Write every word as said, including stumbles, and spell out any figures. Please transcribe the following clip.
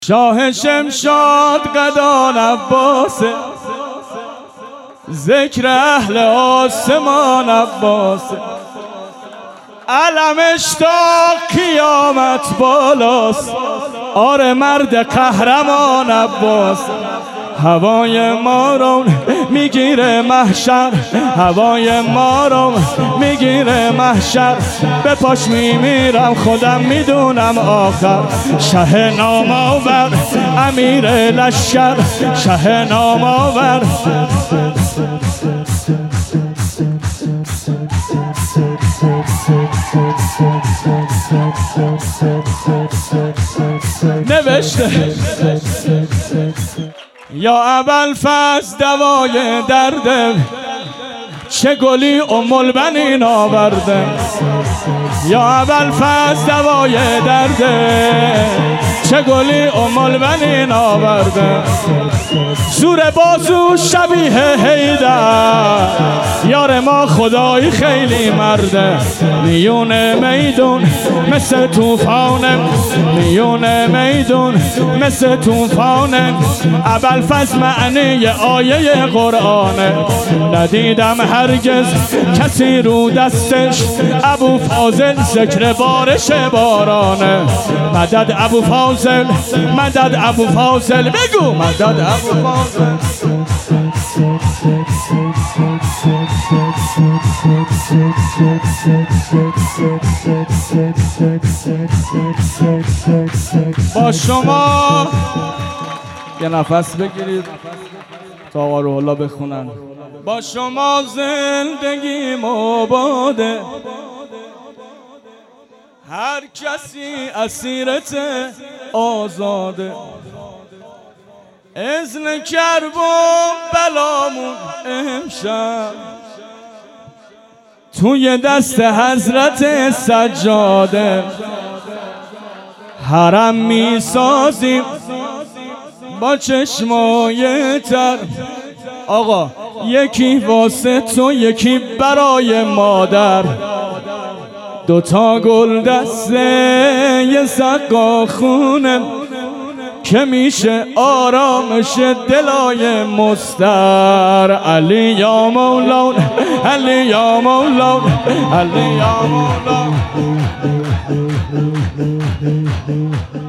شاه شمشاد قدان عباسه، ذکر اهل آسمان عباسه. علمش تا قیامت بالاست، آره مرد قهرمان عباسه. هوای ما رو میگیره محشر، هوای ما رو میگیره محشر. به پاش میمیرم خودم میدونم آخر. شه نامآور امیر لشکر، شه نامآور. نوشته یا ابوالفضل دوای درده، چه گلی ام البنین آورده. یا ابوالفضل دوای درده، چه گلی ام البنین آورده. زور بازو شبیه حیدر، یار ما خدایی خیلی مرده. میون میدون مثل توفانه، میون میدون مثل توفانه. ابوالفضل معنی آیه قرآنه، ندیدم هرگز کسی رو دستش. ابوفاضل ذکر بارش بارانه. مدد ابوفاضل، مدد ابوفاضل، بگو مدد ابوفاضل. با شما یه نفس بگیرید تا روح الله بخونن. با شما زندگی مباده، هر کسی اسیرت آزاده. اذن کرب و بلامون امشب، توی دست حضرت سجاده. حرم می سازیم با چشمای تر، آقا یکی واسه تو یکی برای مادر. دوتا گل دسته یه سقا خونه، که میشه آرامش دلای مستر. علی یا مولا، علی یا مولا، علی یا مولا.